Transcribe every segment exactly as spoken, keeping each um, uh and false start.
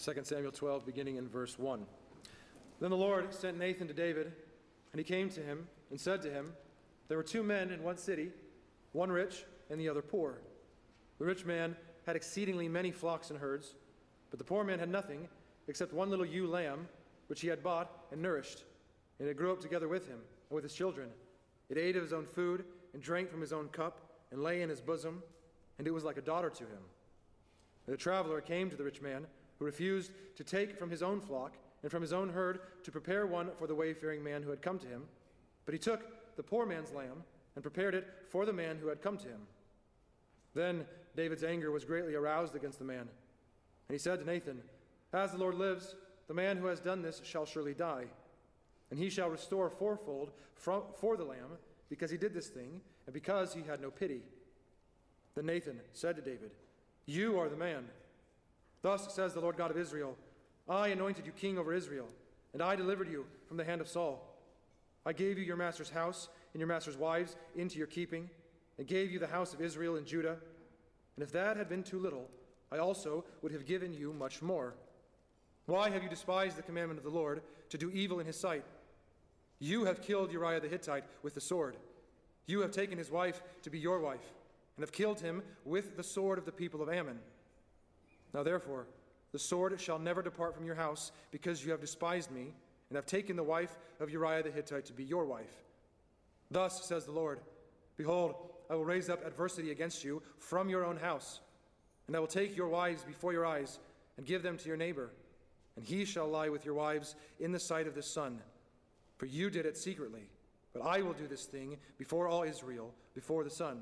Second Samuel twelve, beginning in verse one. Then the Lord sent Nathan to David, and he came to him and said to him, There were two men in one city, one rich and the other poor. The rich man had exceedingly many flocks and herds, but the poor man had nothing except one little ewe lamb, which he had bought and nourished, and it grew up together with him and with his children. It ate of his own food and drank from his own cup and lay in his bosom, and it was like a daughter to him. And the traveler came to the rich man, who refused to take from his own flock and from his own herd to prepare one for the wayfaring man who had come to him. But he took the poor man's lamb and prepared it for the man who had come to him. Then David's anger was greatly aroused against the man. And he said to Nathan, As the Lord lives, the man who has done this shall surely die. And he shall restore fourfold for the lamb, because he did this thing, and because he had no pity. Then Nathan said to David, You are the man. Thus says the Lord God of Israel, I anointed you king over Israel, and I delivered you from the hand of Saul. I gave you your master's house and your master's wives into your keeping, and gave you the house of Israel and Judah. And if that had been too little, I also would have given you much more. Why have you despised the commandment of the Lord, to do evil in his sight? You have killed Uriah the Hittite with the sword. You have taken his wife to be your wife, and have killed him with the sword of the people of Ammon. Now therefore, the sword shall never depart from your house, because you have despised me, and have taken the wife of Uriah the Hittite to be your wife. Thus says the Lord, Behold, I will raise up adversity against you from your own house, and I will take your wives before your eyes, and give them to your neighbor, and he shall lie with your wives in the sight of the sun. For you did it secretly, but I will do this thing before all Israel, before the sun.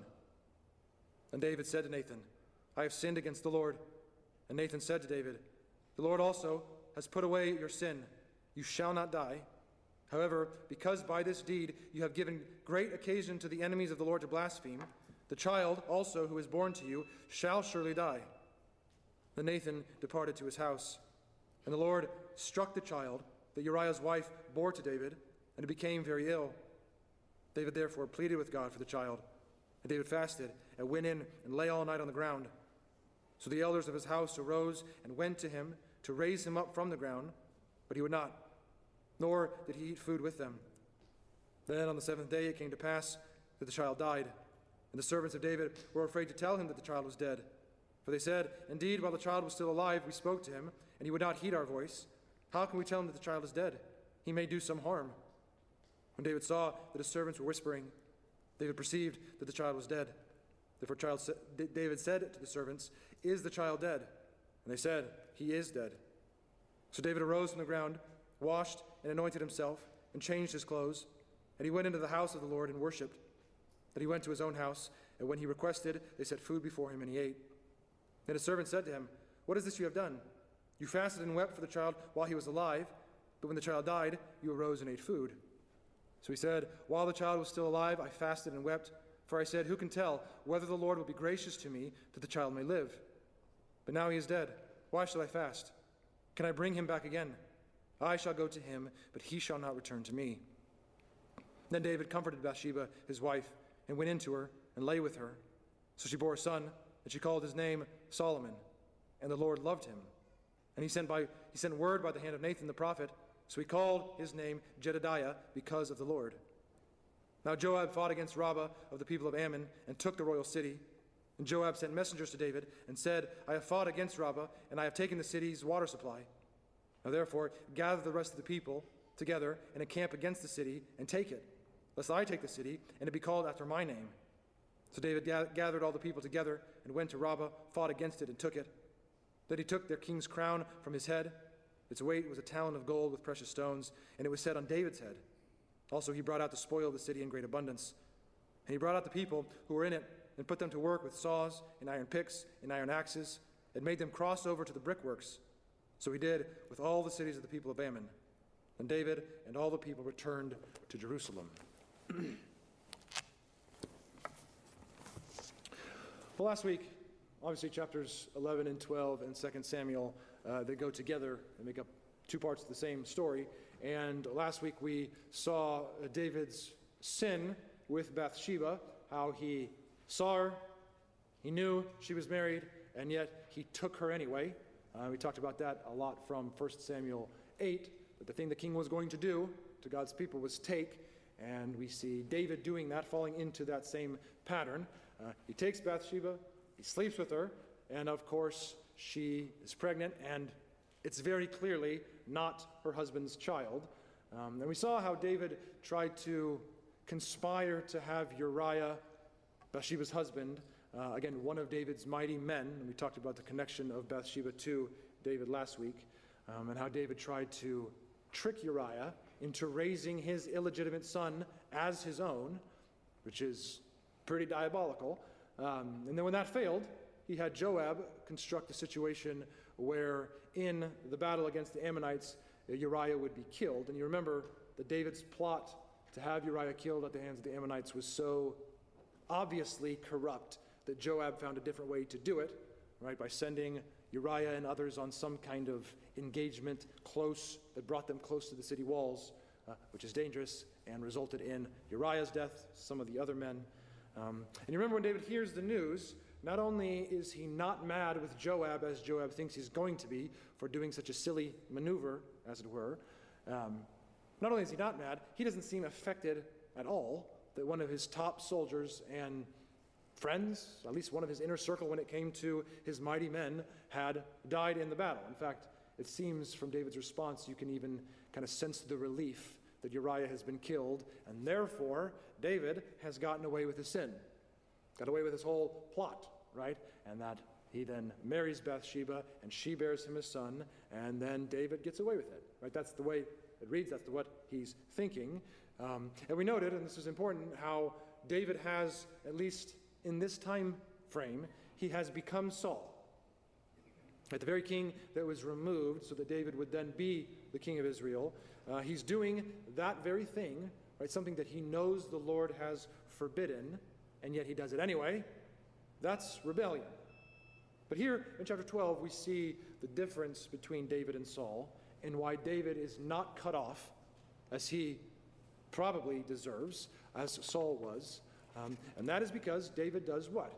And David said to Nathan, I have sinned against the Lord. And Nathan said to David, The Lord also has put away your sin. You shall not die. However, because by this deed you have given great occasion to the enemies of the Lord to blaspheme, the child also who is born to you shall surely die. Then Nathan departed to his house. And the Lord struck the child that Uriah's wife bore to David, and it became very ill. David therefore pleaded with God for the child. And David fasted and went in and lay all night on the ground. So the elders of his house arose and went to him to raise him up from the ground, but he would not, nor did he eat food with them. Then on the seventh day it came to pass that the child died, and the servants of David were afraid to tell him that the child was dead. For they said, Indeed, while the child was still alive, we spoke to him, and he would not heed our voice. How can we tell him that the child is dead? He may do some harm. When David saw that his servants were whispering, David perceived that the child was dead. Therefore child sa- David said to the servants, Is the child dead? And they said, He is dead. So David arose from the ground, washed and anointed himself, and changed his clothes. And he went into the house of the Lord and worshipped. Then he went to his own house, and when he requested, they set food before him, and he ate. Then his servant said to him, What is this you have done? You fasted and wept for the child while he was alive, but when the child died, you arose and ate food. So he said, While the child was still alive, I fasted and wept, for I said, Who can tell whether the Lord will be gracious to me that the child may live? But now he is dead. Why shall I fast? Can I bring him back again? I shall go to him, but he shall not return to me. Then David comforted Bathsheba, his wife, and went in to her and lay with her. So she bore a son, and she called his name Solomon. And the Lord loved him. And he sent by he sent word by the hand of Nathan the prophet, so he called his name Jedediah, because of the Lord. Now Joab fought against Rabbah of the people of Ammon, and took the royal city. And Joab sent messengers to David, and said, I have fought against Rabbah, and I have taken the city's water supply. Now therefore gather the rest of the people together, and encamp against the city, and take it, lest I take the city, and it be called after my name. So David gathered all the people together, and went to Rabbah, fought against it, and took it. Then he took their king's crown from his head. Its weight was a talent of gold with precious stones, and it was set on David's head. Also he brought out the spoil of the city in great abundance. And he brought out the people who were in it, and put them to work with saws, and iron picks, and iron axes, and made them cross over to the brickworks. So he did with all the cities of the people of Ammon. Then David and all the people returned to Jerusalem. Well, last week, obviously chapters eleven and twelve in Second Samuel, uh, they go together and make up two parts of the same story. And last week we saw David's sin with Bathsheba, how he saw her, he knew she was married, and yet he took her anyway. Uh, we talked about that a lot from First Samuel eight, that the thing the king was going to do to God's people was take, and we see David doing that, falling into that same pattern. Uh, he takes Bathsheba, he sleeps with her, and of course she is pregnant, and it's very clearly not her husband's child. Um, and we saw how David tried to conspire to have Uriah, Bathsheba's husband, uh, again, one of David's mighty men, and we talked about the connection of Bathsheba to David last week, um, and how David tried to trick Uriah into raising his illegitimate son as his own, which is pretty diabolical. Um, and then when that failed, he had Joab construct a situation where in the battle against the Ammonites, Uriah would be killed. And you remember that David's plot to have Uriah killed at the hands of the Ammonites was so obviously corrupt that Joab found a different way to do it, right, by sending Uriah and others on some kind of engagement close, that brought them close to the city walls, uh, which is dangerous, and resulted in Uriah's death, some of the other men. Um, and you remember when David hears the news, not only is he not mad with Joab, as Joab thinks he's going to be, for doing such a silly maneuver, as it were, um, not only is he not mad, he doesn't seem affected at all that one of his top soldiers and friends, at least one of his inner circle when it came to his mighty men, had died in the battle. In fact, it seems from David's response you can even kind of sense the relief that Uriah has been killed, and therefore David has gotten away with his sin, got away with his whole plot, right? And that he then marries Bathsheba, and she bears him a son, and then David gets away with it, right? That's the way it reads, that's what he's thinking. Um, and we noted, and this is important, how David has, at least in this time frame, he has become Saul. Right, the very king that was removed so that David would then be the king of Israel, uh, he's doing that very thing, right? Something that he knows the Lord has forbidden, and yet he does it anyway. That's rebellion. But here in chapter twelve, we see the difference between David and Saul, and why David is not cut off, as he probably deserves, as Saul was. Um, and that is because David does what?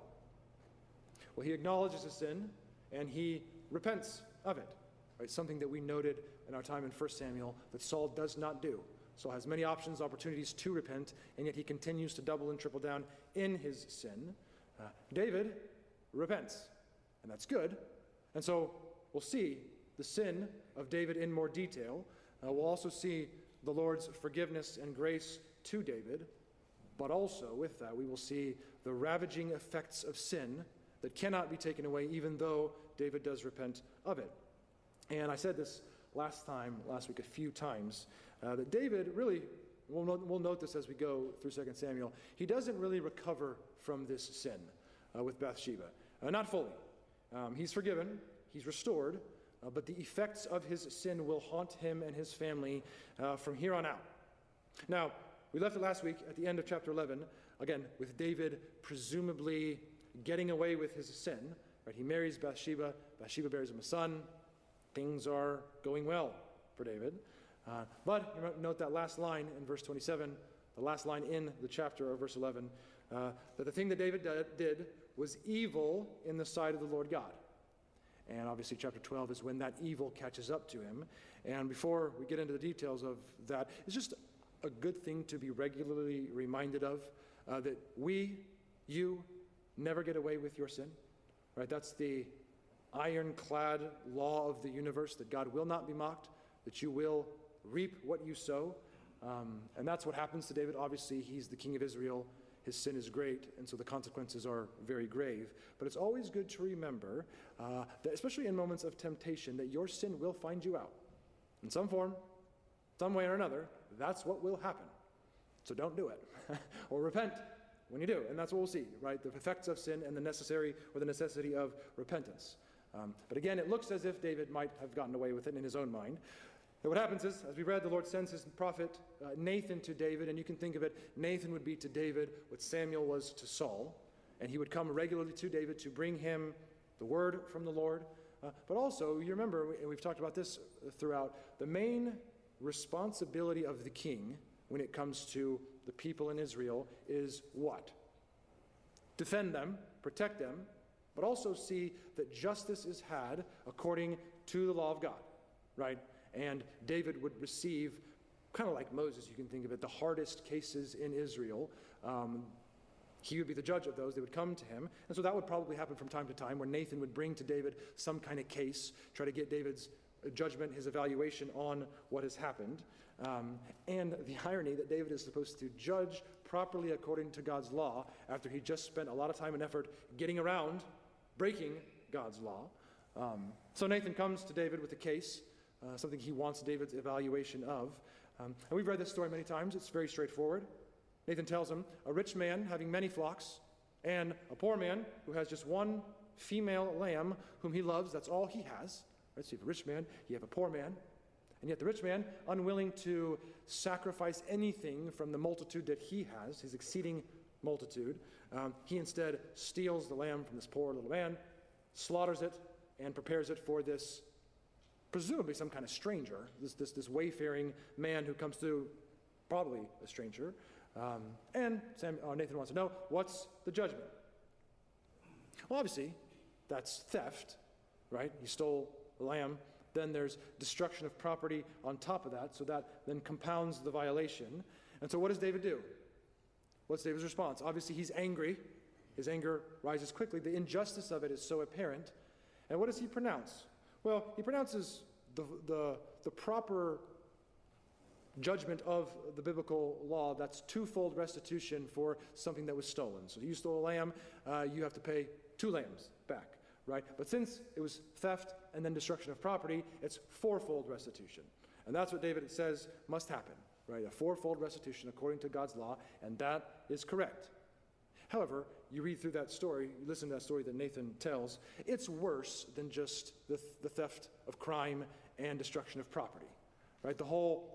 Well, he acknowledges his sin, and he repents of it. Right? Something that we noted in our time in First Samuel that Saul does not do. Saul has many options, opportunities to repent, and yet he continues to double and triple down in his sin. Uh, David repents, and that's good. And so we'll see the sin of David in more detail. Uh, we'll also see the Lord's forgiveness and grace to David, but also with that we will see the ravaging effects of sin that cannot be taken away even though David does repent of it. And I said this last time, last week a few times, uh, that David really, we'll note, we'll note this as we go through Second Samuel, he doesn't really recover from this sin uh, with Bathsheba. Uh, not fully. Um, he's forgiven, he's restored, uh, but the effects of his sin will haunt him and his family uh, from here on out. Now, we left it last week at the end of chapter eleven, again, with David presumably getting away with his sin. Right? He marries Bathsheba, Bathsheba bears him a son. Things are going well for David. Uh, but you might note that last line in verse twenty-seven, the last line in the chapter of verse eleven, uh, that the thing that David did was evil in the sight of the Lord God. And obviously chapter twelve is when that evil catches up to him. And before we get into the details of that, it's just a good thing to be regularly reminded of, uh, that we, you, never get away with your sin. Right? That's the ironclad law of the universe, that God will not be mocked, that you will reap what you sow. Um, and that's what happens to David. Obviously, he's the king of Israel. His sin is great, and so the consequences are very grave. But it's always good to remember, uh, that especially in moments of temptation, that your sin will find you out. In some form, some way or another, that's what will happen. So don't do it. Or repent when you do. And that's what we'll see, right? The effects of sin and the necessary or the necessity of repentance. Um, but again, it looks as if David might have gotten away with it in his own mind. And what happens is, as we read, the Lord sends his prophet uh, Nathan to David, and you can think of it, Nathan would be to David what Samuel was to Saul, and he would come regularly to David to bring him the word from the Lord. Uh, but also, you remember, and we've talked about this throughout, the main responsibility of the king when it comes to the people in Israel is what? Defend them, protect them, but also see that justice is had according to the law of God, right? And David would receive, kind of like Moses, you can think of it, the hardest cases in Israel. Um, he would be the judge of those. They would come to him. And so that would probably happen from time to time, where Nathan would bring to David some kind of case, try to get David's judgment, his evaluation on what has happened. Um, and the irony that David is supposed to judge properly according to God's law after he just spent a lot of time and effort getting around breaking God's law. Um, so Nathan comes to David with a case, uh, something he wants David's evaluation of. Um, and we've read this story many times. It's very straightforward. Nathan tells him, a rich man having many flocks and a poor man who has just one female lamb whom he loves, that's all he has. Right? So you have a rich man, you have a poor man, and yet the rich man, unwilling to sacrifice anything from the multitude that he has, his exceeding multitude, um, he instead steals the lamb from this poor little man, slaughters it, and prepares it for this, presumably some kind of stranger, this, this, this wayfaring man who comes through, probably a stranger. Um, and Sam, uh, Nathan wants to know, what's the judgment? Well, obviously, that's theft, right? He stole the lamb. Then there's destruction of property on top of that, so that then compounds the violation. And so what does David do? What's David's response? Obviously, he's angry. His anger rises quickly. The injustice of it is so apparent. And what does he pronounce? Well, he pronounces the, the, the proper judgment of the biblical law. That's twofold restitution for something that was stolen. So you stole a lamb, uh, you have to pay two lambs back, right? But since it was theft and then destruction of property, it's fourfold restitution. And that's what David says must happen, right? A fourfold restitution according to God's law, and that is correct. However, you read through that story, you listen to that story that Nathan tells, it's worse than just the, th- the theft of crime and destruction of property, right? The whole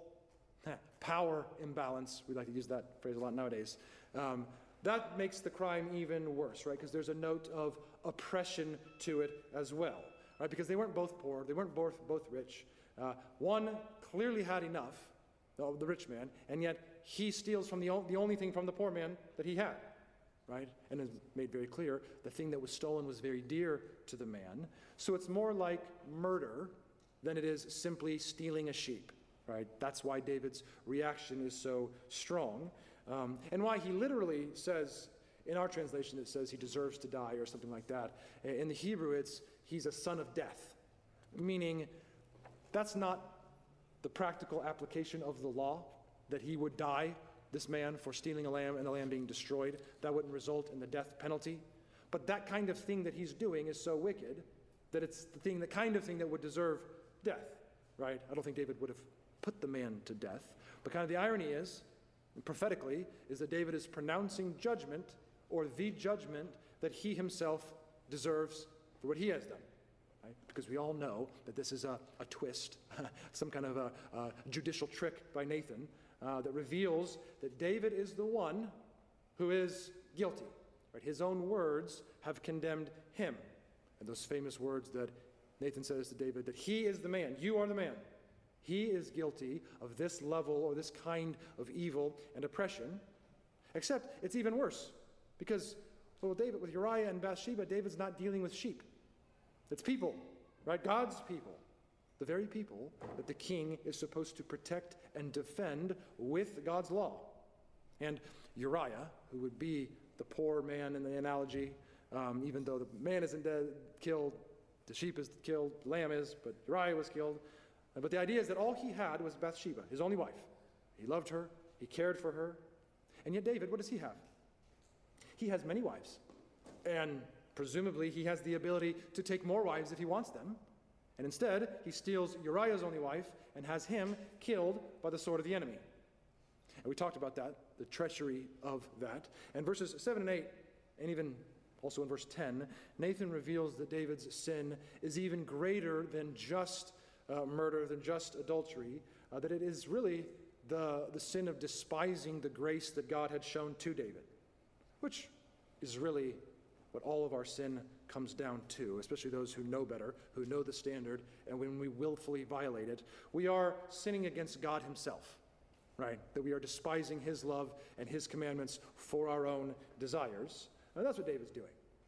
power imbalance, we like to use that phrase a lot nowadays, um, that makes the crime even worse, right? Because there's a note of oppression to it as well, right? Because they weren't both poor, they weren't both, both rich. Uh, one clearly had enough, the, the rich man, and yet he steals from the, o- the only thing from the poor man that he had, right? And it's made very clear, the thing that was stolen was very dear to the man. So it's more like murder than it is simply stealing a sheep. Right? That's why David's reaction is so strong, um, and why he literally says, in our translation it says he deserves to die or something like that. In the Hebrew it's, he's a son of death, meaning that's not the practical application of the law, that he would die, this man, for stealing a lamb and the lamb being destroyed. That wouldn't result in the death penalty. But that kind of thing that he's doing is so wicked that it's the thing, the kind of thing that would deserve death, right? I don't think David would have put the man to death. But kind of the irony is, prophetically, is that David is pronouncing judgment, or the judgment that he himself deserves for what he has done. Right? Because we all know that this is a, a twist, some kind of a, a judicial trick by Nathan uh, that reveals that David is the one who is guilty. Right? His own words have condemned him. And those famous words that Nathan says to David, that he is the man, you are the man. He is guilty of this level or this kind of evil and oppression, except it's even worse because, well, David, with Uriah and Bathsheba, David's not dealing with sheep. It's people, right? God's people, the very people that the king is supposed to protect and defend with God's law. And Uriah, who would be the poor man in the analogy, um, even though the man isn't dead, killed, the sheep is killed, the lamb is, but Uriah was killed. But the idea is that all he had was Bathsheba, his only wife. He loved her, he cared for her. And yet David, what does he have? He has many wives. And presumably he has the ability to take more wives if he wants them. And instead, he steals Uriah's only wife and has him killed by the sword of the enemy. And we talked about that, the treachery of that. And verses seven and eight, and even also in verse ten, Nathan reveals that David's sin is even greater than just Uh, murder, than just adultery, uh, that it is really the, the sin of despising the grace that God had shown to David, which is really what all of our sin comes down to, especially those who know better, who know the standard, and when we willfully violate it, we are sinning against God himself, right? That we are despising his love and his commandments for our own desires. And that's what David's doing.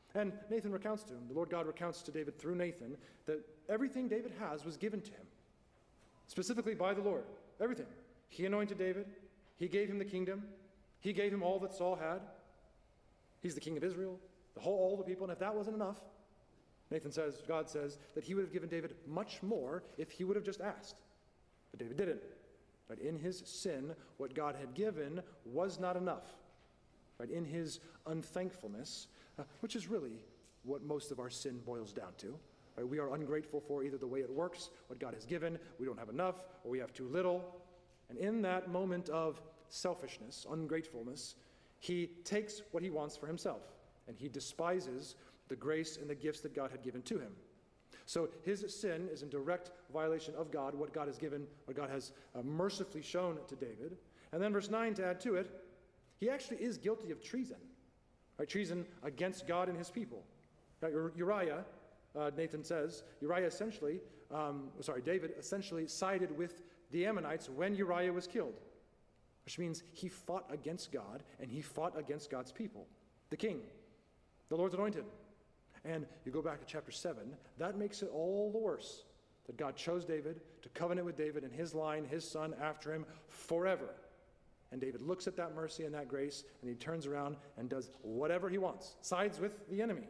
And Nathan recounts to him, the Lord God recounts to David through Nathan, that everything David has was given to him, specifically by the Lord. Everything. He anointed David. He gave him the kingdom. He gave him all that Saul had. He's the king of Israel, the whole, all the people. And if that wasn't enough, Nathan says, God says, that he would have given David much more if he would have just asked. But David didn't. Right? In his sin, what God had given was not enough. Right? In his unthankfulness, uh, which is really what most of our sin boils down to. Right? We are ungrateful for either the way it works, what God has given, we don't have enough, or we have too little. And in that moment of selfishness, ungratefulness, he takes what he wants for himself, and he despises the grace and the gifts that God had given to him. So his sin is in direct violation of God, what God has given, what God has uh, mercifully shown to David. And then verse nine, to add to it, he actually is guilty of treason, right? Treason against God and his people. Now, Uriah, uh, Nathan says, Uriah essentially, um, sorry, David essentially sided with the Ammonites when Uriah was killed, which means he fought against God and he fought against God's people, the king, the Lord's anointed. And you go back to chapter seven, that makes it all the worse that God chose David to covenant with David and his line, his son after him forever. And David looks at that mercy and that grace, and he turns around and does whatever he wants, sides with the enemy.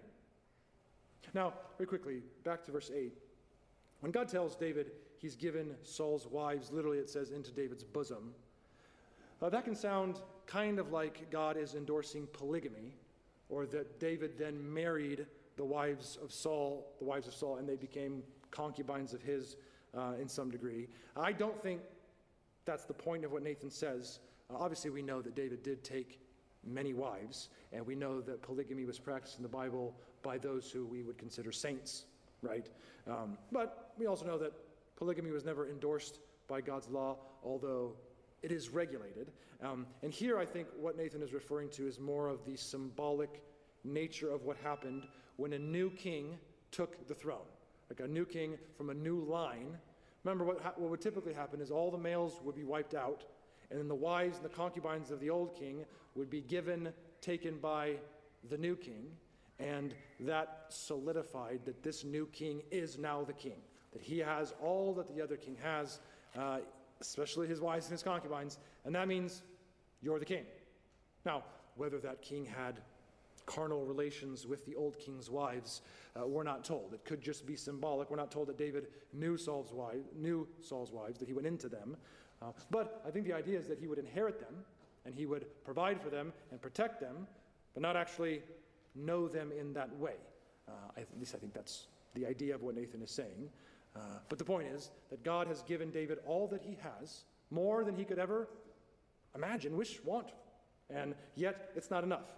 Now, very quickly, back to verse eight. When God tells David he's given Saul's wives, literally it says, into David's bosom, uh, that can sound kind of like God is endorsing polygamy, or that David then married the wives of Saul, the wives of Saul, and they became concubines of his uh, in some degree. I don't think that's the point of what Nathan says. Uh, obviously, we know that David did take many wives, and we know that polygamy was practiced in the Bible by those who we would consider saints, right? Um, but we also know that polygamy was never endorsed by God's law, although it is regulated. Um, and here I think what Nathan is referring to is more of the symbolic nature of what happened when a new king took the throne. Like a new king from a new line. Remember, what, ha- what would typically happen is all the males would be wiped out, and then the wives and the concubines of the old king would be given, taken by the new king, and that solidified that this new king is now the king, that he has all that the other king has, uh, especially his wives and his concubines, and that means you're the king. Now, whether that king had carnal relations with the old king's wives, uh, we're not told. It could just be symbolic. We're not told that David knew Saul's wives, knew Saul's wives, that he went into them. Uh, but I think the idea is that he would inherit them, and he would provide for them and protect them, but not actually know them in that way. Uh, I, at least I think that's the idea of what Nathan is saying. Uh, but the point is that God has given David all that he has, more than he could ever imagine, wish, want, and yet it's not enough.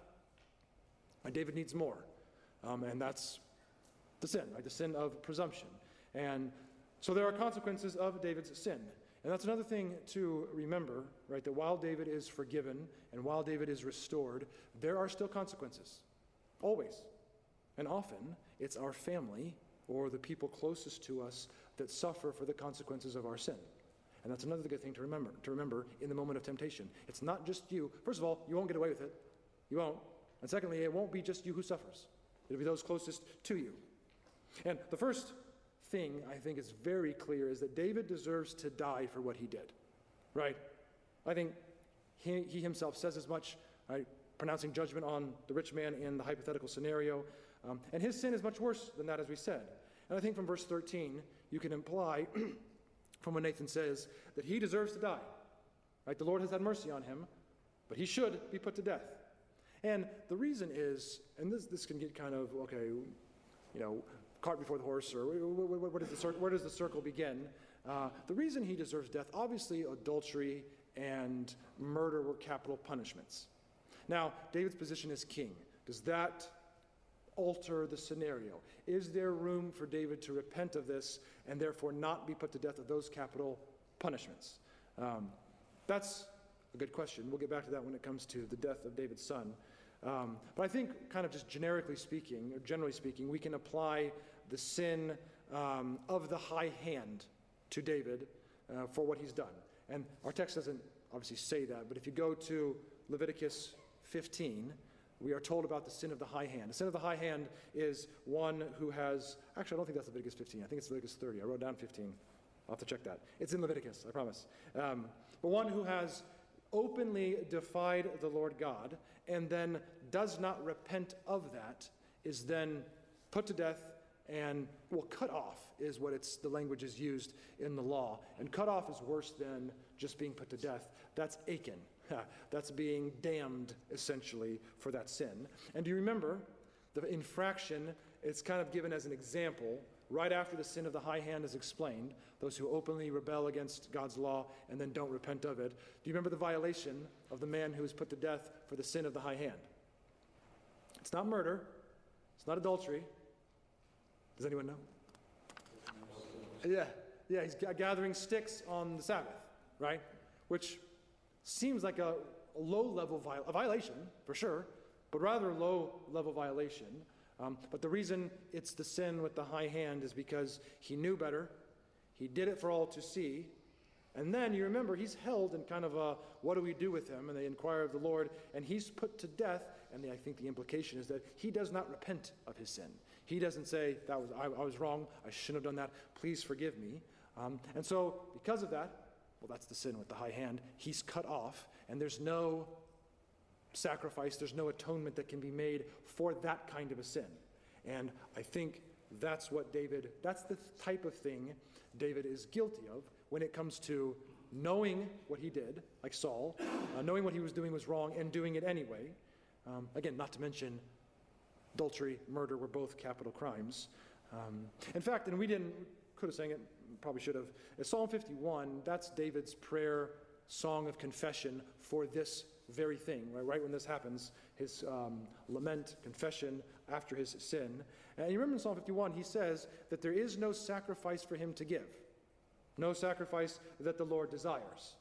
And David needs more, um, and that's the sin, right? The sin of presumption. And so there are consequences of David's sin. And that's another thing to remember, right? That while David is forgiven and while David is restored, there are still consequences, always. And often it's our family or the people closest to us that suffer for the consequences of our sin. And that's another good thing to remember, to remember in the moment of temptation. It's not just you. First of all, you won't get away with it. You won't. And secondly, it won't be just you who suffers. It'll be those closest to you. And the first thing I think is very clear is that David deserves to die for what he did, right? I think he, he himself says as much, right, pronouncing judgment on the rich man in the hypothetical scenario. Um, and his sin is much worse than that, as we said. And I think from verse thirteen, you can imply from what Nathan says that he deserves to die, right? The Lord has had mercy on him, but he should be put to death. And the reason is, and this this can get kind of, okay, you know, cart before the horse, or where, where, does, the cir- where does the circle begin? Uh, the reason he deserves death, obviously adultery and murder were capital punishments. Now, David's position as king, does that alter the scenario? Is there room for David to repent of this and therefore not be put to death of those capital punishments? Um, that's a good question. We'll get back to that when it comes to the death of David's son. Um, but I think kind of just generically speaking, or generally speaking, we can apply the sin um, of the high hand to David uh, for what he's done. And our text doesn't obviously say that, but if you go to Leviticus fifteen, we are told about the sin of the high hand. The sin of the high hand is one who has, actually I don't think that's Leviticus fifteen, I think it's Leviticus thirty. I wrote down fifteen. I'll have to check that. It's in Leviticus, I promise. Um, but one who has openly defied the Lord God and then does not repent of that is then put to death and, well, cut off is what it's, the language is used in the law. And cut off is worse than just being put to death. That's Achan. That's being damned, essentially, for that sin. And do you remember, the infraction is kind of given as an example right after the sin of the high hand is explained, those who openly rebel against God's law and then don't repent of it. Do you remember the violation of the man who was put to death for the sin of the high hand? It's not murder. It's not adultery. Does anyone know? Yeah, yeah, he's g- gathering sticks on the Sabbath, right? Which seems like a, a low-level viol- a violation, for sure, but rather a low-level violation. Um, but the reason it's the sin with the high hand is because he knew better. He did it for all to see. And then, you remember, he's held in kind of a, what do we do with him? And they inquire of the Lord, and he's put to death. And the, I think the implication is that he does not repent of his sin. He doesn't say, that was I, I was wrong, I shouldn't have done that, please forgive me. Um, and so, because of that, well, that's the sin with the high hand. He's cut off, and there's no sacrifice, there's no atonement that can be made for that kind of a sin. And I think that's what David, that's the type of thing David is guilty of when it comes to knowing what he did, like Saul, uh, knowing what he was doing was wrong and doing it anyway. Um, again, not to mention adultery, murder were both capital crimes. Um, in fact, and we didn't, could have sang it, probably should have. In Psalm fifty-one, that's David's prayer, song of confession for this very thing, right, right when this happens, his um, lament, confession after his sin. And you remember in Psalm fifty-one, he says that there is no sacrifice for him to give, no sacrifice that the Lord desires.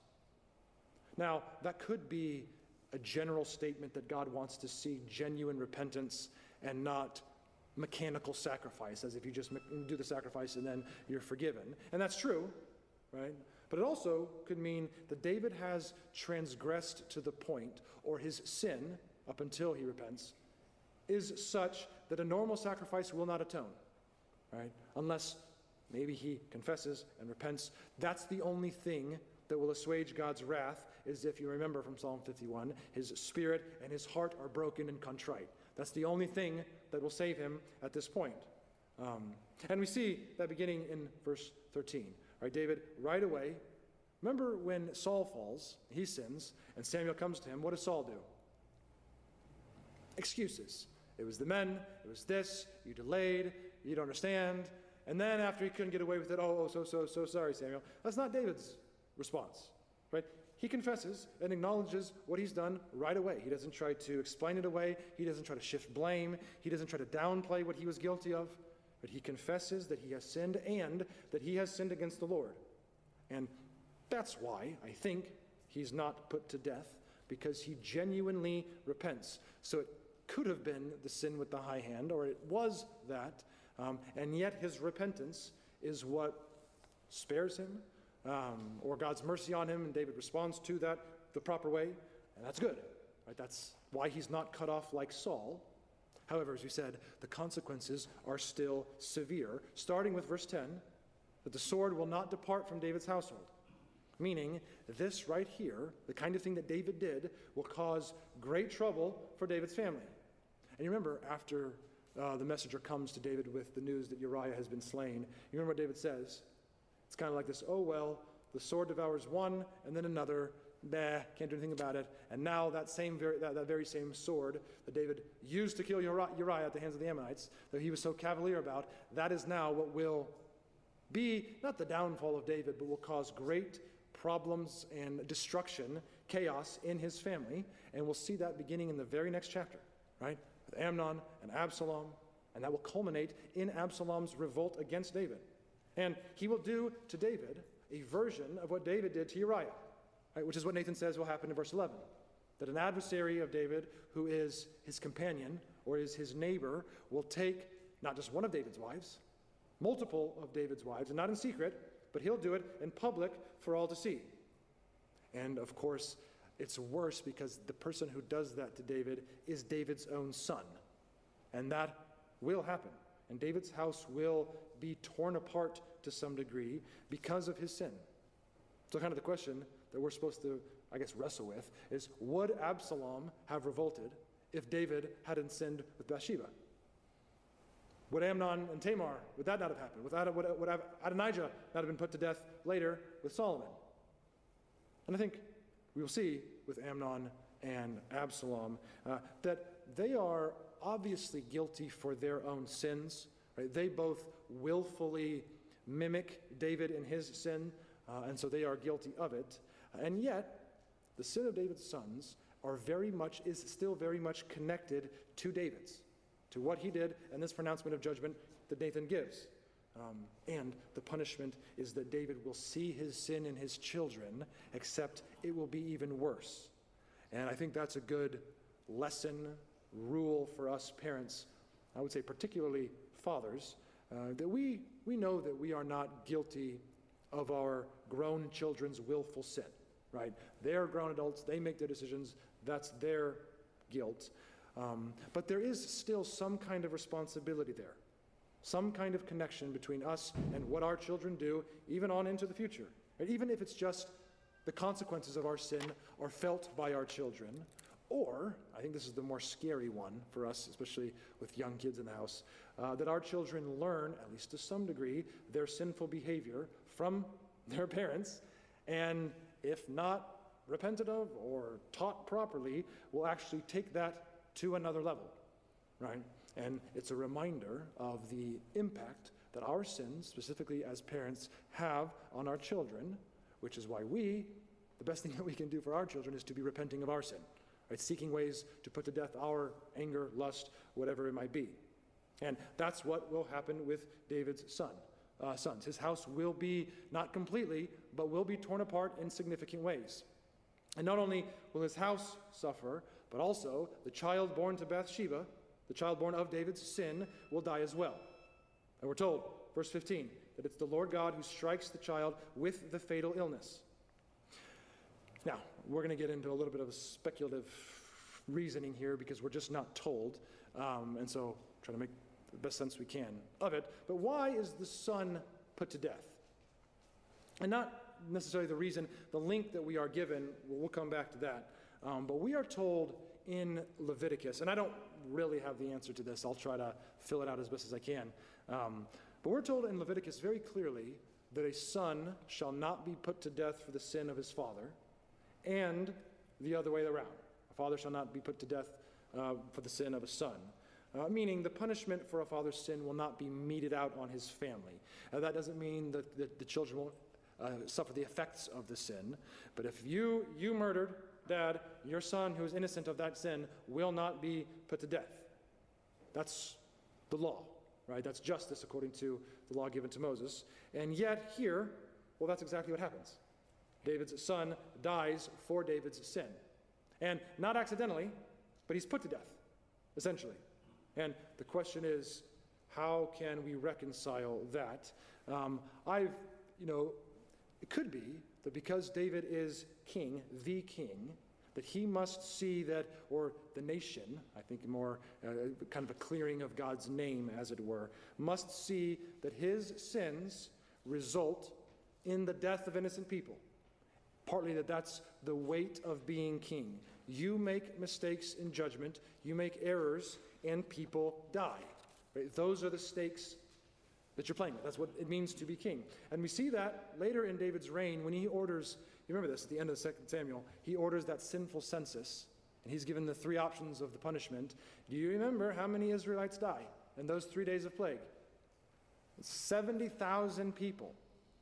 Now, that could be a general statement that God wants to see genuine repentance and not mechanical sacrifice, as if you just do the sacrifice and then you're forgiven. And that's true, right? But it also could mean that David has transgressed to the point, or his sin, up until he repents, is such that a normal sacrifice will not atone, right? Unless maybe he confesses and repents. That's the only thing that will assuage God's wrath, is if you remember from Psalm fifty-one, his spirit and his heart are broken and contrite. That's the only thing that will save him at this point. Um, and we see that beginning in verse thirteen. Right, David, right away, remember when Saul falls, he sins, and Samuel comes to him, what does Saul do? Excuses. It was the men, it was this, you delayed, you don't understand. And then after he couldn't get away with it, oh, oh so, so, so sorry, Samuel. That's not David's response, right? He confesses and acknowledges what he's done right away. He doesn't try to explain it away. He doesn't try to shift blame. He doesn't try to downplay what he was guilty of. But he confesses that he has sinned and that he has sinned against the Lord. And that's why I think he's not put to death, because he genuinely repents. So it could have been the sin with the high hand, or it was that, um, and yet his repentance is what spares him, um, or God's mercy on him, and David responds to that the proper way, and that's good. Right? That's why he's not cut off like Saul. However, as we said, the consequences are still severe, starting with verse ten, that the sword will not depart from David's household. Meaning, this right here, the kind of thing that David did, will cause great trouble for David's family. And you remember, after uh, the messenger comes to David with the news that Uriah has been slain, you remember what David says? It's kind of like this, oh, well, the sword devours one, and then another, nah, can't do anything about it. And now that same very, that, that very same sword that David used to kill Uriah, Uriah at the hands of the Ammonites, that he was so cavalier about, that is now what will be, not the downfall of David, but will cause great problems and destruction, chaos in his family. And we'll see that beginning in the very next chapter, right? With Amnon and Absalom. And that will culminate in Absalom's revolt against David. And he will do to David a version of what David did to Uriah, right? Which is what Nathan says will happen in verse eleven. That an adversary of David, who is his companion or is his neighbor, will take not just one of David's wives, multiple of David's wives, and not in secret, but he'll do it in public for all to see. And of course, it's worse because the person who does that to David is David's own son. And that will happen. And David's house will be torn apart to some degree because of his sin. So kind of the question that we're supposed to, I guess, wrestle with is, would Absalom have revolted if David hadn't sinned with Bathsheba? Would Amnon and Tamar, would that not have happened? Would, Ad, would, would Adonijah not have been put to death later with Solomon? And I think we will see with Amnon and Absalom uh, that they are obviously guilty for their own sins. Right? They both willfully mimic David in his sin, uh, and so they are guilty of it. And yet, the sin of David's sons are very much, is still very much connected to David's, to what he did and this pronouncement of judgment that Nathan gives. Um, and the punishment is that David will see his sin in his children, except it will be even worse. And I think that's a good lesson, rule for us parents, I would say particularly fathers, uh, that we, we know that we are not guilty of our grown children's willful sin, right? They're grown adults, they make their decisions, that's their guilt. Um, but there is still some kind of responsibility there, some kind of connection between us and what our children do, even on into the future. Right? Even if it's just the consequences of our sin are felt by our children, or, I think this is the more scary one for us, especially with young kids in the house, uh, that our children learn, at least to some degree, their sinful behavior from their parents, and if not repented of or taught properly, will actually take that to another level, right? And it's a reminder of the impact that our sins, specifically as parents, have on our children, which is why we, the best thing that we can do for our children is to be repenting of our sin, right? Seeking ways to put to death our anger, lust, whatever it might be. And that's what will happen with David's son, uh, sons. His house will be, not completely, but will be torn apart in significant ways. And not only will his house suffer, but also the child born to Bathsheba, the child born of David's sin, will die as well. And we're told, verse fifteen, that it's the Lord God who strikes the child with the fatal illness. Now, we're going to get into a little bit of a speculative reasoning here because we're just not told, um, and so try to make the best sense we can of it. But why is the son put to death? And not necessarily the reason, the link that we are given, well, we'll come back to that. Um, but we are told in Leviticus, and I don't really have the answer to this, I'll try to fill it out as best as I can. Um, but we're told in Leviticus very clearly that a son shall not be put to death for the sin of his father, and the other way around. A father shall not be put to death uh, for the sin of a son. Uh, meaning the punishment for a father's sin will not be meted out on his family. Uh, that doesn't mean that, that the children won't uh, suffer the effects of the sin, but if you, you murdered Dad, your son who is innocent of that sin will not be put to death. That's the law, right? That's justice according to the law given to Moses. And yet here, well, that's exactly what happens. David's son dies for David's sin. And not accidentally, but he's put to death, essentially. And the question is, how can we reconcile that? Um, I've, you know, it could be that because David is king, the king, that he must see that, or the nation, I think more uh, kind of a clearing of God's name, as it were, must see that his sins result in the death of innocent people. Partly that that's the weight of being king. You make mistakes in judgment, you make errors, and people die. Right? Those are the stakes that you're playing with. That's what it means to be king. And we see that later in David's reign when he orders, you remember this at the end of Second Samuel, he orders that sinful census, and he's given the three options of the punishment. Do you remember how many Israelites die in those three days of plague? seventy thousand people,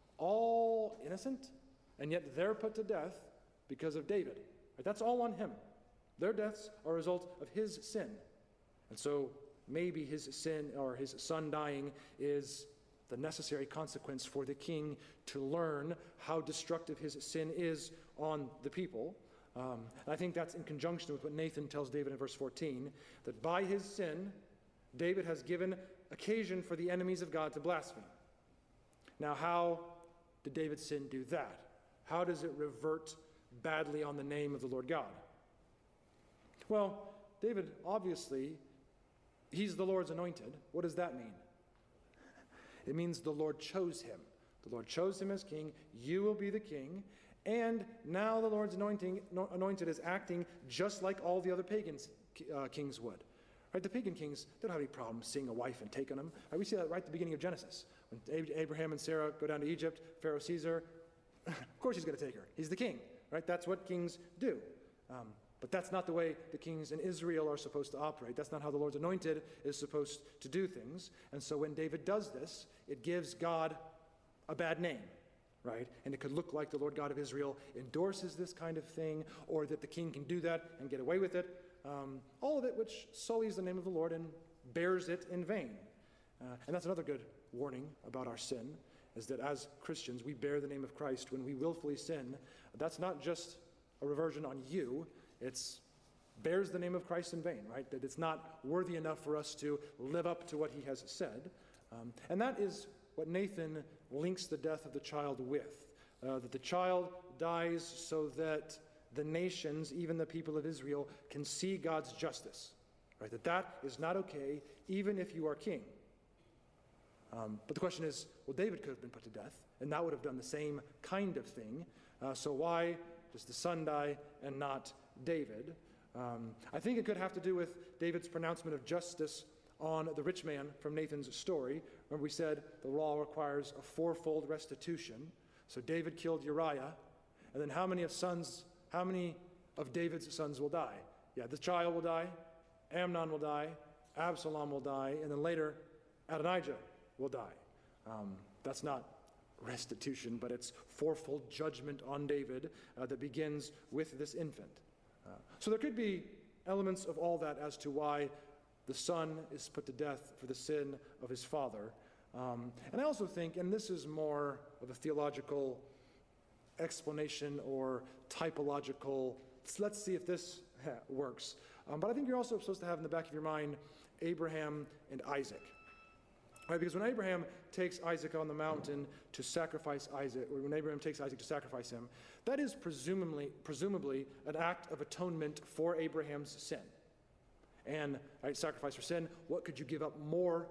all innocent, and yet they're put to death because of David. Right? That's all on him. Their deaths are a result of his sin. And so maybe his sin or his son dying is the necessary consequence for the king to learn how destructive his sin is on the people. Um, and I think that's in conjunction with what Nathan tells David in verse fourteen, that by his sin, David has given occasion for the enemies of God to blaspheme. Now, how did David's sin do that? How does it revert badly on the name of the Lord God? Well, David, obviously, he's the Lord's anointed. What does that mean? It means the Lord chose him. The Lord chose him as king. You will be the king. And now the Lord's anointing, anointed is acting just like all the other pagan uh, kings would. Right? The pagan kings don't have any problem seeing a wife and taking them. Right? We see that right at the beginning of Genesis. When Abraham and Sarah go down to Egypt, Pharaoh sees her. Of course he's going to take her. He's the king. Right? That's what kings do. Um, but that's not the way the kings in Israel are supposed to operate. That's not how the Lord's anointed is supposed to do things. And so when David does this, it gives God a bad name. Right? And it could look like the Lord God of Israel endorses this kind of thing, or that the king can do that and get away with it. Um, all of it which sullies the name of the Lord and bears it in vain. Uh, and that's another good warning about our sin, is that as Christians, we bear the name of Christ when we willfully sin. That's not just a reversion on you. It's bears the name of Christ in vain, right? That it's not worthy enough for us to live up to what he has said. Um, and that is what Nathan links the death of the child with, uh, that the child dies so that the nations, even the people of Israel, can see God's justice, right? That that is not okay, even if you are king. Um, but the question is, well, David could have been put to death, and that would have done the same kind of thing. Uh, so why does the son die and not David? Um, I think it could have to do with David's pronouncement of justice on the rich man from Nathan's story. Remember, we said the law requires a fourfold restitution. So David killed Uriah, and then how many of sons, how many of David's sons will die? Yeah, the child will die, Amnon will die, Absalom will die, and then later Adonijah will die. Um, that's not restitution, but it's fourfold judgment on David uh, that begins with this infant. Uh, so there could be elements of all that as to why the son is put to death for the sin of his father. Um, and I also think, and this is more of a theological explanation or typological, let's see if this works. Um, but I think you're also supposed to have in the back of your mind Abraham and Isaac. Right? Because when Abraham takes Isaac on the mountain to sacrifice Isaac, or when Abraham takes Isaac to sacrifice him, that is presumably, presumably an act of atonement for Abraham's sin. And right, sacrifice for sin, what could you give up more?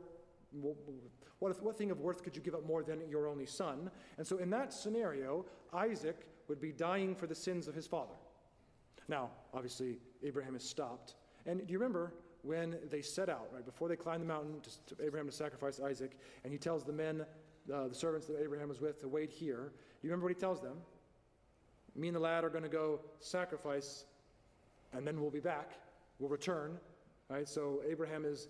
What, what thing of worth could you give up more than your only son? And so in that scenario, Isaac would be dying for the sins of his father. Now, obviously, Abraham is stopped. And do you remember when they set out, right, before they climbed the mountain to, to Abraham to sacrifice Isaac, and he tells the men, uh, the servants that Abraham was with, to wait here. Do you remember what he tells them? Me and the lad are going to go sacrifice, and then we'll be back. We'll return. Right? So Abraham is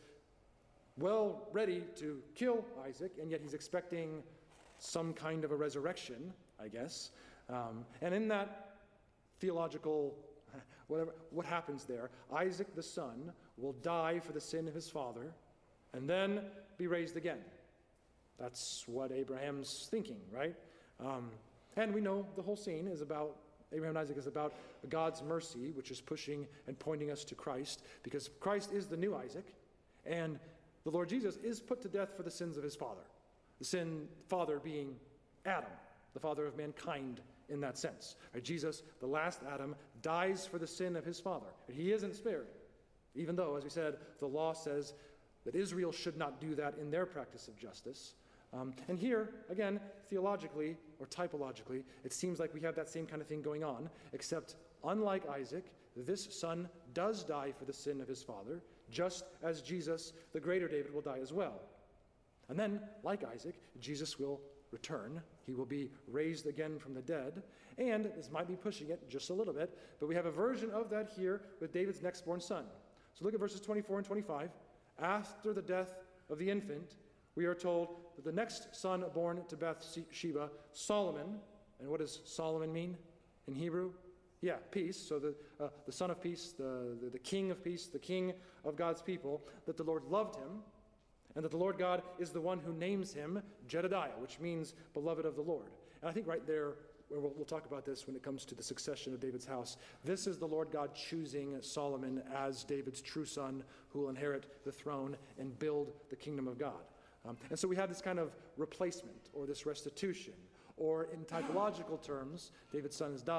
well ready to kill Isaac, and yet he's expecting some kind of a resurrection, I guess. Um, and in that theological, whatever, what happens there, Isaac the son will die for the sin of his father and then be raised again. That's what Abraham's thinking, right? Um, and we know the whole scene is about Abraham and Isaac is about God's mercy, which is pushing and pointing us to Christ, because Christ is the new Isaac, and the Lord Jesus is put to death for the sins of his father. The sin father being Adam, the father of mankind in that sense. Right? Jesus, the last Adam, dies for the sin of his father. And he isn't spared, even though, as we said, the law says that Israel should not do that in their practice of justice. Um, and here, again, theologically or typologically, it seems like we have that same kind of thing going on, except unlike Isaac, this son does die for the sin of his father, just as Jesus, the greater David, will die as well. And then, like Isaac, Jesus will return. He will be raised again from the dead. And this might be pushing it just a little bit, but we have a version of that here with David's next born son. So look at verses twenty-four and twenty-five. After the death of the infant, we are told that the next son born to Bathsheba, Solomon, and what does Solomon mean in Hebrew? Yeah, peace. So the, uh, the son of peace, the, the, the king of peace, the king of God's people, that the Lord loved him, and that the Lord God is the one who names him Jedediah, which means beloved of the Lord. And I think right there, we'll, we'll talk about this when it comes to the succession of David's house. This is the Lord God choosing Solomon as David's true son who will inherit the throne and build the kingdom of God. Um, and so we have this kind of replacement or this restitution, or in typological terms, David's son has died,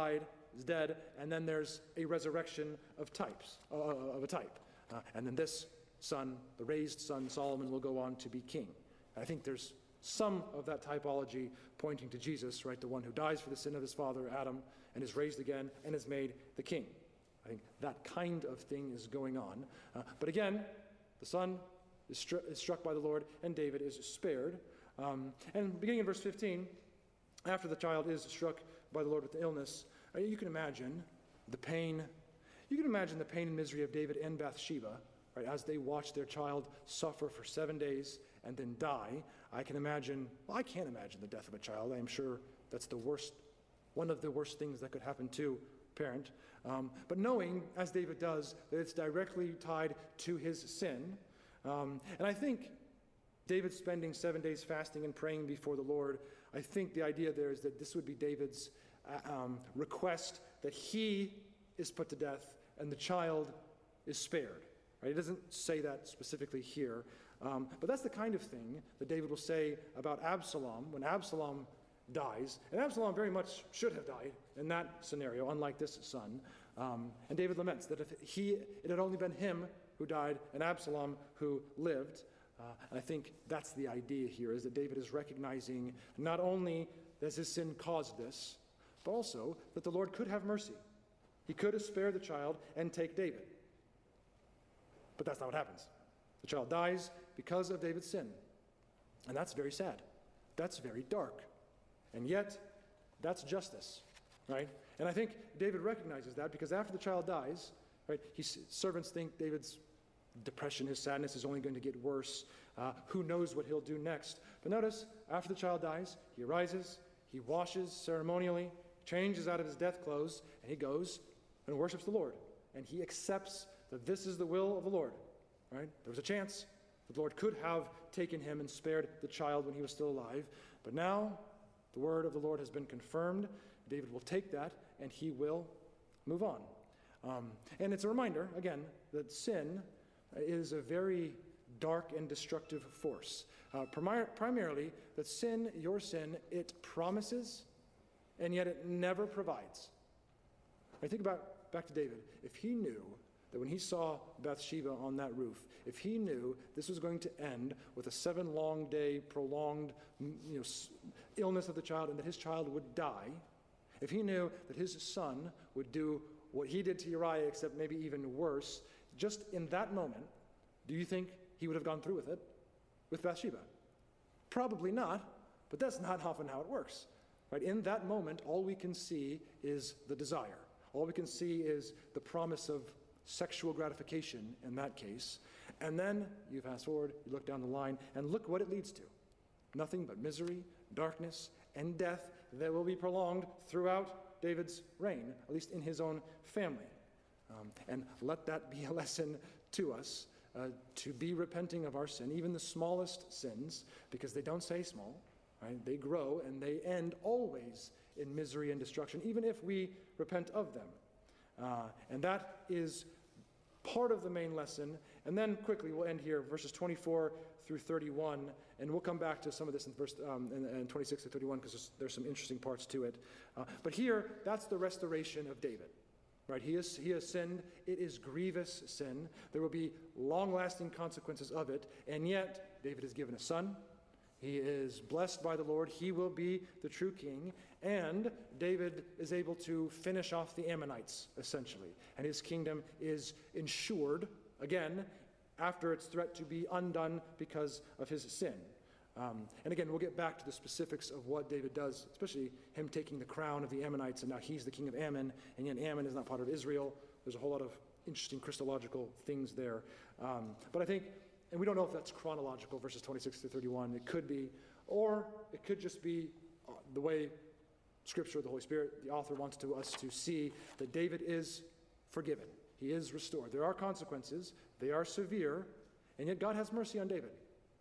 is dead, and then there's a resurrection of types, uh, of a type. Uh, and then this son, the raised son, Solomon, will go on to be king. I think there's some of that typology pointing to Jesus, right? The one who dies for the sin of his father, Adam, and is raised again and is made the king. I think that kind of thing is going on. Uh, but again, the son is, stru- is struck by the Lord, and David is spared. Um, and beginning in verse fifteen, after the child is struck by the Lord with the illness, uh, you can imagine the pain. You can imagine the pain and misery of David and Bathsheba, right, as they watch their child suffer for seven days and then die. I can imagine, well, I can't imagine the death of a child. I am sure that's the worst, one of the worst things that could happen to a parent. Um, but knowing, as David does, that it's directly tied to his sin. Um, and I think David spending seven days fasting and praying before the Lord, I think the idea there is that this would be David's uh, um, request that he is put to death and the child is spared. Right? It doesn't say that specifically here. Um, but that's the kind of thing that David will say about Absalom when Absalom dies. And Absalom very much should have died in that scenario, unlike this son. Um, and David laments that if he, it had only been him who died and Absalom who lived. Uh, and I think that's the idea here, is that David is recognizing not only that his sin caused this, but also that the Lord could have mercy. He could have spared the child and take David. But that's not what happens. The child dies because of David's sin. And that's very sad. That's very dark. And yet, that's justice, right? And I think David recognizes that because after the child dies, right, his servants think David's depression, his sadness is only going to get worse. Uh, who knows what he'll do next? But notice, after the child dies, he arises, he washes ceremonially, changes out of his death clothes, and he goes and worships the Lord. And he accepts that this is the will of the Lord, right? There was a chance that the Lord could have taken him and spared the child when he was still alive. But now, the word of the Lord has been confirmed. David will take that, and he will move on. Um, and it's a reminder, again, that sin is a very dark and destructive force. Uh, primar- primarily, that sin, your sin, it promises, and yet it never provides. I think about back to David. If he knew that when he saw Bathsheba on that roof, if he knew this was going to end with a seven long day prolonged you know, illness of the child and that his child would die, if he knew that his son would do what he did to Uriah, except maybe even worse, just in that moment, do you think he would have gone through with it with Bathsheba? Probably not, but that's not often how it works. Right? In that moment, all we can see is the desire. All we can see is the promise of sexual gratification in that case. And then you fast forward, you look down the line, and look what it leads to. Nothing but misery, darkness, and death that will be prolonged throughout David's reign, at least in his own family. Um, and let that be a lesson to us, uh, to be repenting of our sin, even the smallest sins, because they don't stay small, right? They grow and they end always in misery and destruction, even if we repent of them. Uh, and that is part of the main lesson. And then quickly, we'll end here, verses twenty-four through thirty-one, and we'll come back to some of this in verse um, in, in twenty-six to thirty-one, because there's, there's some interesting parts to it. Uh, but here, that's the restoration of David. Right? He has, he has sinned. It is grievous sin. There will be long-lasting consequences of it. And yet, David is given a son. He is blessed by the Lord. He will be the true king. And David is able to finish off the Ammonites, essentially. And his kingdom is ensured, again, after its threat to be undone because of his sin. Um, and again, we'll get back to the specifics of what David does, especially him taking the crown of the Ammonites, and now he's the king of Ammon, and yet Ammon is not part of Israel. There's a whole lot of interesting Christological things there. Um, but I think, and we don't know if that's chronological, verses twenty-six to thirty-one. It could be, or it could just be uh, the way Scripture, the Holy Spirit, the author wants to us to see that David is forgiven. He is restored. There are consequences. They are severe, and yet God has mercy on David,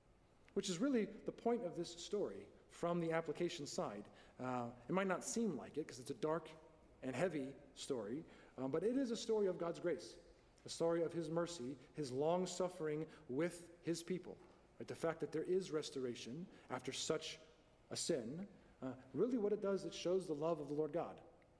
which is really the point of this story from the application side. Uh, it might not seem like it because it's a dark and heavy story, um, but it is a story of God's grace, a story of his mercy, his long suffering with his people. Right? The fact that there is restoration after such a sin, uh, really what it does, it shows the love of the Lord God.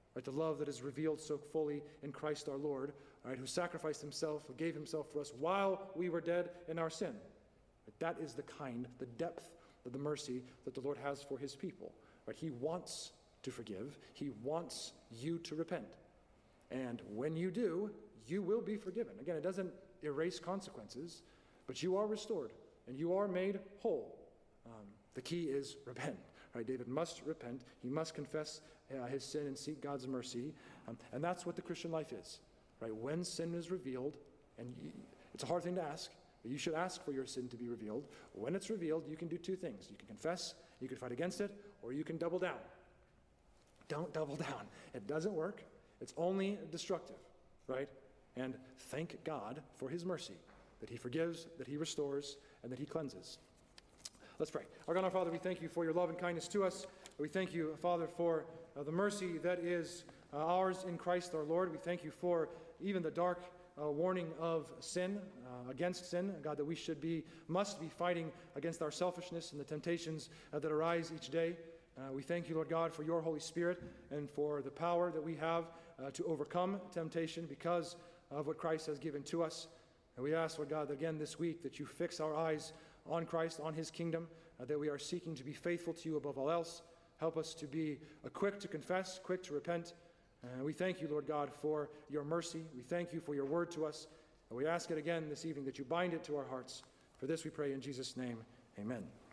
right? The love that is revealed so fully in Christ our Lord, right? Who sacrificed himself, who gave himself for us while we were dead in our sin. Right? That is the kind, the depth of the mercy that the Lord has for his people. Right? He wants to forgive. He wants you to repent. And when you do, you will be forgiven. Again, it doesn't erase consequences, but you are restored and you are made whole. Um, the key is repent. Right? David must repent. He must confess uh, his sin and seek God's mercy. Um, and that's what the Christian life is. Right? When sin is revealed, and you, it's a hard thing to ask, but you should ask for your sin to be revealed. When it's revealed, you can do two things. You can confess, you can fight against it, or you can double down. Don't double down. It doesn't work. It's only destructive, right? And thank God for his mercy, that he forgives, that he restores, and that he cleanses. Let's pray. Our God, our Father, we thank you for your love and kindness to us. We thank you, Father, for uh, the mercy that is uh, ours in Christ our Lord. We thank you for even the dark uh, warning of sin, uh, against sin, God, that we should be, must be fighting against our selfishness and the temptations uh, that arise each day. Uh, we thank you, Lord God, for your Holy Spirit and for the power that we have uh, to overcome temptation because of what Christ has given to us. And we ask, Lord God, that again this week that you fix our eyes on Christ, on his kingdom, uh, that we are seeking to be faithful to you above all else. Help us to be uh, quick to confess, quick to repent. And uh, we thank you, Lord God, for your mercy. We thank you for your word to us. And we ask it again this evening that you bind it to our hearts. For this we pray in Jesus' name, amen.